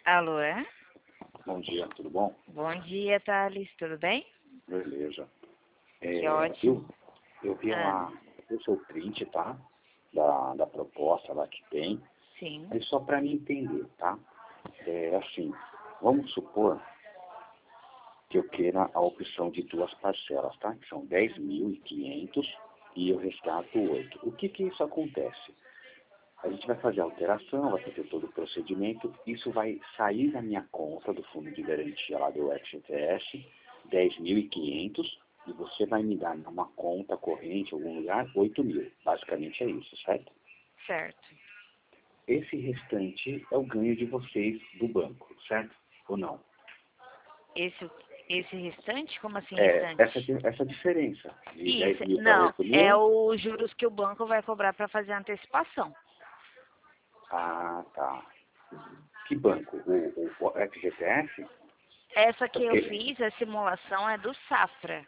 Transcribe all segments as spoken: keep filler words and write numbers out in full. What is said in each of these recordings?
Alô, é? Bom dia, tudo bom? Bom dia, Thales, tudo bem? Beleza. Que É, ótimo. eu, eu vi Ah, lá o seu print, tá? Da, da proposta lá que tem. sim, Mas só para me entender, tá? É assim, vamos supor que eu queira a opção de duas parcelas, tá? Que são dez mil e quinhentos e eu resgato oito. O que que isso acontece? A gente vai fazer a alteração, vai fazer todo o procedimento, isso vai sair da minha conta do fundo de garantia lá do F G T S, dez mil e quinhentos, e você vai me dar numa conta corrente, em algum lugar, oito mil. Basicamente é isso, certo? certo. Esse restante é o ganho de vocês do banco, certo? Ou não? Esse, esse restante? Como assim É, essa, restante? di- essa diferença de dez Isso, mil para não, oito é mil. os juros que o banco vai cobrar para fazer a antecipação. Ah, tá. Que banco? O, o, o F G T S? Essa que eu Porque, fiz, a simulação é do Safra.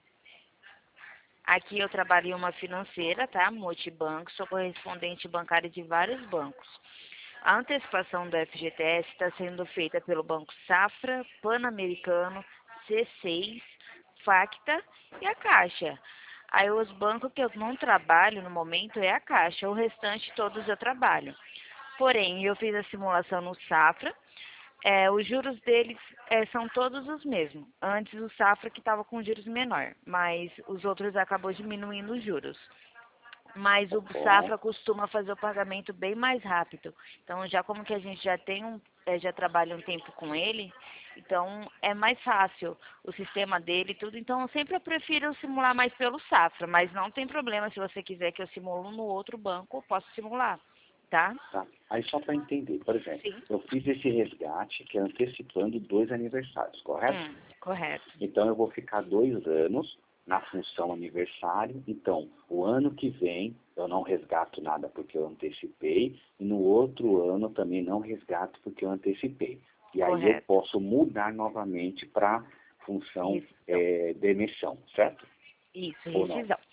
Aqui eu trabalho em uma financeira, tá? Multibanco, sou correspondente bancária de vários bancos. A antecipação do F G T S está sendo feita pelo Banco Safra, Pan-Americano, C seis, Facta e a Caixa. Aí os bancos que eu não trabalho no momento é a Caixa, o restante todos eu trabalho. Porém, eu fiz a simulação no Safra, é, os juros deles é, são todos os mesmos. Antes o Safra que estava com juros menor, mas os outros acabou diminuindo os juros. Mas tá o bom. Safra costuma fazer o pagamento bem mais rápido. Então, já como que a gente já tem um, eh, já trabalha um tempo com ele, então é mais fácil o sistema dele e tudo. Então, eu sempre eu prefiro simular mais pelo Safra, mas não tem problema se você quiser que eu simule no outro banco, eu posso simular, tá? Tá. Aí só para entender, por exemplo, Sim. eu fiz esse resgate que é antecipando dois aniversários, correto? Hum, correto. Então eu vou ficar dois anos na função aniversário. Então, o ano que vem eu não resgato nada porque eu antecipei e no outro ano também não resgato porque eu antecipei. E aí eu Correto. posso mudar novamente para função Rescisão. é, de emissão, certo? Isso, Ou não? rescisão.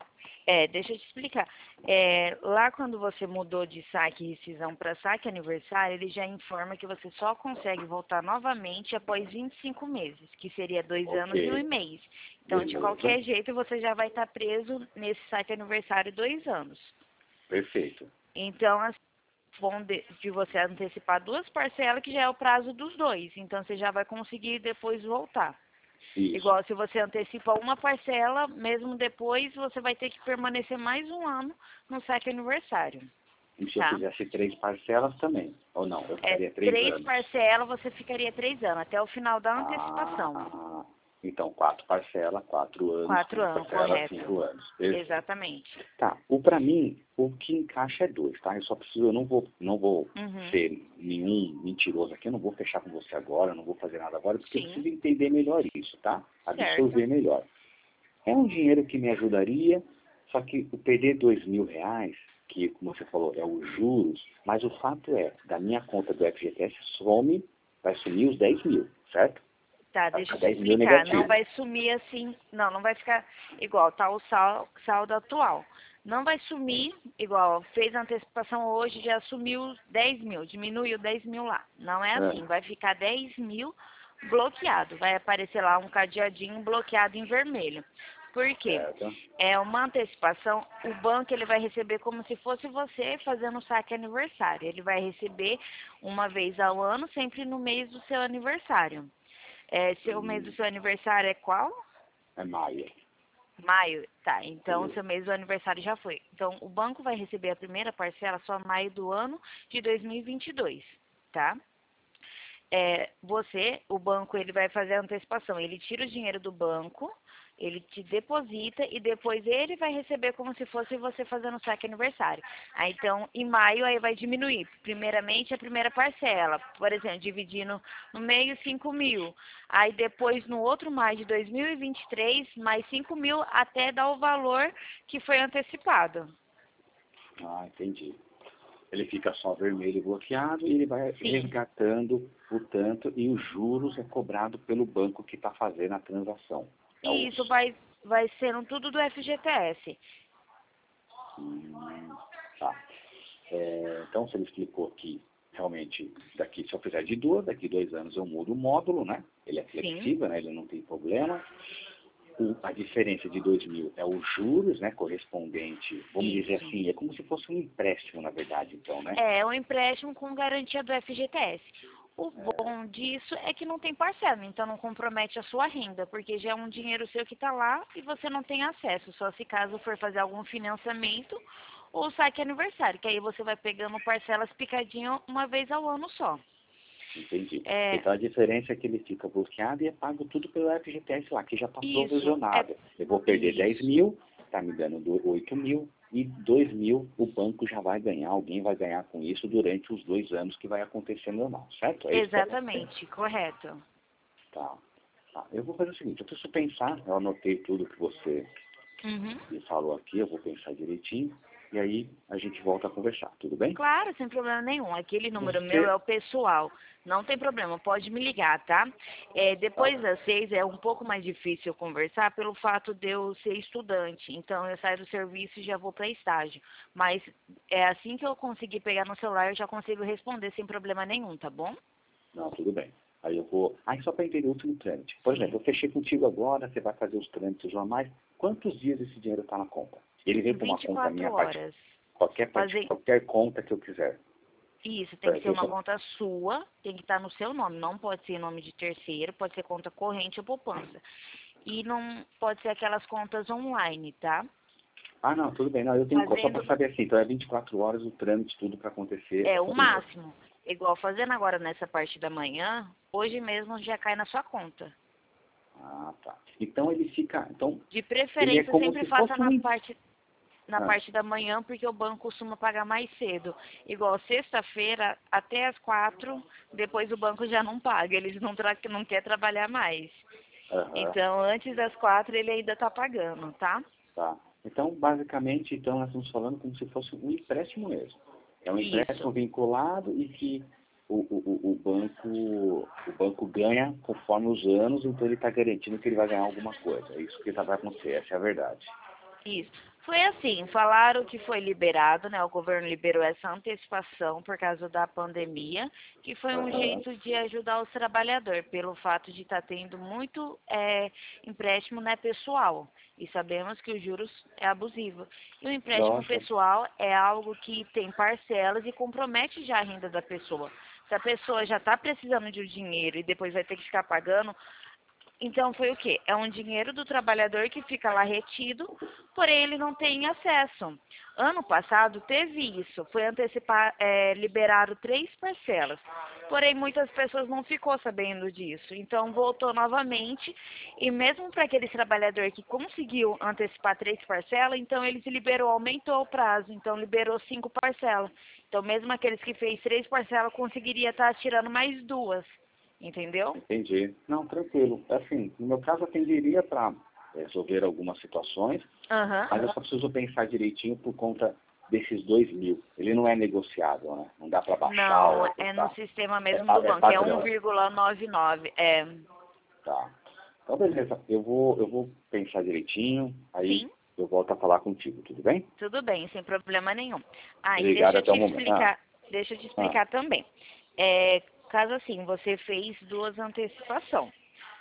É, deixa eu te explicar. É, lá quando você mudou de saque e rescisão para saque aniversário, ele já informa que você só consegue voltar novamente após vinte e cinco meses, que seria dois anos e um Ok, mês. Então, de beleza, qualquer jeito, você já vai estar preso nesse saque aniversário dois anos. perfeito. Então, assim, bom de, de você antecipar duas parcelas, que já é o prazo dos dois. Então, você já vai conseguir depois voltar. Isso. Igual se você antecipa uma parcela, mesmo depois você vai ter que permanecer mais um ano no saque aniversário, E se eu tá? fizesse três parcelas também? Ou não? Eu É, ficaria três três anos. parcelas você ficaria três anos, até o final da antecipação. Ah, então quatro parcelas, quatro anos, Quatro cinco anos, parcelas, correto. cinco anos. Perfeito. Exatamente. Tá, o para mim, o que encaixa é dois, tá? Eu só preciso, eu não vou, não vou Uhum. ser nenhum mentiroso aqui, eu não vou fechar com você agora, eu não vou fazer nada agora, porque eu Sim, preciso entender melhor isso, tá? certo. Absorver melhor. É um dinheiro que me ajudaria, só que o perder dois mil reais, que, como você falou, é os juros, mas o fato é, da minha conta do F G T S some, vai sumir os dez mil, certo? Tá, Vai deixa ficar eu te dez mil explicar. Não negativo. vai sumir assim, não, não vai ficar igual, tá o sal, saldo atual. Não vai sumir igual, fez a antecipação hoje, já sumiu dez mil, diminuiu dez mil lá. Não é É, assim, vai ficar dez mil bloqueado. Vai aparecer lá um cadeadinho bloqueado em vermelho. Por quê? certo? É uma antecipação, o banco ele vai receber como se fosse você fazendo o saque aniversário. Ele vai receber uma vez ao ano, sempre no mês do seu aniversário. É, seu mês do Hum, seu aniversário é qual? é maio. Maio. Tá, então Isso. seu mês do aniversário já foi. Então o banco vai receber a primeira parcela só maio do ano de dois mil e vinte e dois, tá? É, você, o banco, ele vai fazer a antecipação. Ele tira o dinheiro do banco, ele te deposita e depois ele vai receber como se fosse você fazendo o saque aniversário. Aí, então, em maio, aí vai diminuir. Primeiramente, a primeira parcela. Por exemplo, dividindo no meio, cinco mil. Aí, depois, no outro maio de dois mil e vinte e três, mais cinco mil até dar o valor que foi antecipado. Ah, entendi. Ele fica só vermelho bloqueado e ele vai Sim. resgatando o tanto e os juros é cobrado pelo banco que está fazendo a transação. É E isso os... vai, vai sendo tudo do F G T S. Hum, tá. É, então você me explicou aqui realmente, daqui, se eu fizer de duas, daqui dois anos eu mudo o módulo, né? Ele é flexível, né? Ele não tem problema. O, a diferença de dois mil é os juros, né? Correspondente, vamos Isso. dizer assim, é como se fosse um empréstimo, na verdade, então, né? É um empréstimo com garantia do F G T S. O bom disso é que não tem parcela, então não compromete a sua renda, porque já é um dinheiro seu que está lá e você não tem acesso, só se caso for fazer algum financiamento ou saque aniversário, que aí você vai pegando parcelas picadinho uma vez ao ano só. Entendi. É, Então a diferença é que ele fica bloqueado e é pago tudo pelo F G T S lá, que já está isso, provisionado. é Eu vou perder isso. dez mil, está me dando do- oito mil, e dois mil o banco já vai ganhar, alguém vai ganhar com isso durante os dois anos que vai acontecer normal, certo? É isso que Exatamente, correto. tá. Tá. Eu vou fazer o seguinte, eu preciso pensar, eu anotei tudo que você Uhum. me falou aqui, eu vou pensar direitinho, e aí a gente volta a conversar, tudo bem? Claro, sem problema nenhum. Aquele número meu Você... é o pessoal. Não tem problema, pode me ligar, tá? É, depois Tá. das seis é um pouco mais difícil conversar pelo fato de eu ser estudante. Então eu saio do serviço e já vou para estágio. Mas é assim que eu conseguir pegar no celular, eu já consigo responder sem problema nenhum, tá bom? Não, tudo bem. Aí eu vou... Aí só para entender o último trâmite. Por Sim. exemplo, eu fechei contigo agora, você vai fazer os trâmites normais. Quantos dias esse dinheiro está na conta? Ele vem para uma vinte e conta quatro minha, parte, horas. qualquer, parte, Fazer qualquer conta que eu quiser. isso, tem Pra que ser ver se uma eu- conta sua, tem que estar no seu nome, não pode ser em nome de terceiro, pode ser conta corrente ou poupança. E não pode ser aquelas contas online, tá? Ah, não, tudo bem. Não, eu tenho só para Fazendo saber assim. Então é vinte e quatro horas o trâmite, tudo para acontecer. é É o só isso. máximo. Igual fazendo agora nessa parte da manhã, hoje mesmo já cai na sua conta. Ah, tá. Então ele fica... Então De ele é preferência, como sempre se faça fosse um... na em- parte na Ah, parte da manhã, porque o banco costuma pagar mais cedo. Igual sexta-feira, até as quatro, depois o banco já não paga, eles não, tra não quer trabalhar mais. aham. Então, antes das quatro, ele ainda está pagando, tá? Tá. Então, basicamente, então nós estamos falando como se fosse um empréstimo mesmo. É um Isso, empréstimo vinculado e que o, o, o, o banco, o banco ganha conforme os anos, então ele está garantindo que ele vai ganhar alguma coisa. É isso que tá, vai acontecer, essa é a verdade. isso. Foi assim, falaram que foi liberado, né? O governo liberou essa antecipação por causa da pandemia, que foi um Aham. jeito de ajudar os trabalhadores, pelo fato de estar tendo muito é, empréstimo, né, pessoal. E sabemos que os juros é abusivo. E o empréstimo Lógico. pessoal é algo que tem parcelas e compromete já a renda da pessoa. Se a pessoa já está precisando de um dinheiro e depois vai ter que ficar pagando, então foi o quê? É um dinheiro do trabalhador que fica lá retido, porém ele não tem acesso. Ano passado teve isso, foi antecipar, é, liberaram três parcelas, porém muitas pessoas não ficou sabendo disso. Então voltou novamente e mesmo para aquele trabalhador que conseguiu antecipar três parcelas, então ele se liberou, aumentou o prazo, então liberou cinco parcelas. Então mesmo aqueles que fez três parcelas conseguiria estar tirando mais duas, entendeu? Entendi. Não, tranquilo. Assim, no meu caso, atenderia para resolver algumas situações, Aham. mas eu só preciso pensar direitinho por conta desses dois mil. Ele não é negociável, né? Não dá para baixar Não, ou é no aumentar. sistema É, mesmo pa- do é banco, é padrão. um vírgula noventa e nove. É, Tá. Então, beleza. Eu vou, eu vou pensar direitinho, aí sim, eu volto a falar contigo, tudo bem? tudo bem, sem problema nenhum. Ah, e Obrigado deixa eu até te o momento. Ah, explicar, deixa eu te ah, explicar também. É, caso assim, você fez duas antecipações.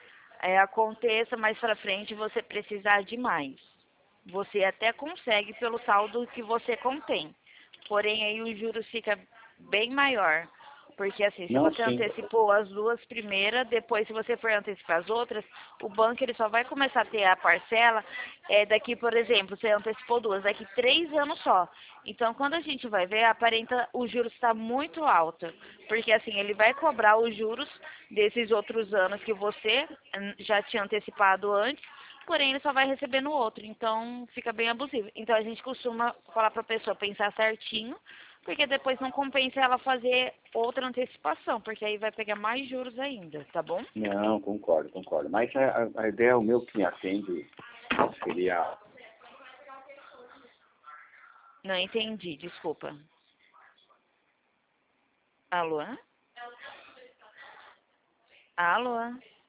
É, aconteça mais pra frente você precisar de mais. Você até consegue pelo saldo que você contém. Porém, aí os juros fica bem maior. Porque assim, se não, você sim. antecipou as duas primeiras, depois se você for antecipar as outras, o banco ele só vai começar a ter a parcela é, daqui, por exemplo, você antecipou duas, daqui três anos só. Então, quando a gente vai ver, aparenta o juros está muito alto. Porque assim, ele vai cobrar os juros desses outros anos que você hum, já tinha antecipado antes, porém ele só vai receber no outro, então fica bem abusivo. Então a gente costuma falar para a pessoa pensar certinho, porque depois não compensa ela fazer outra antecipação, porque aí vai pegar mais juros ainda, tá bom? Não, concordo, concordo. Mas a, a a ideia, o meu que me atende seria... Não entendi, desculpa. Alô? Alô?